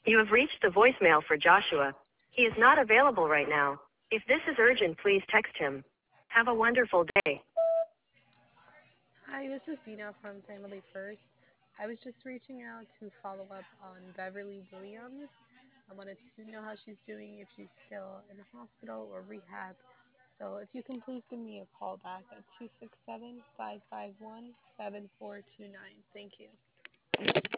You have reached the voicemail for Joshua. He is not available right now. If this is urgent, please text him. Have a wonderful day. Hi, this is Dina from Family First. I was just reaching out to follow up on Beverly Williams. I wanted to know how she's doing, if she's still in the hospital or rehab. So if you can please give me a call back at 267 551 7429. Thank you.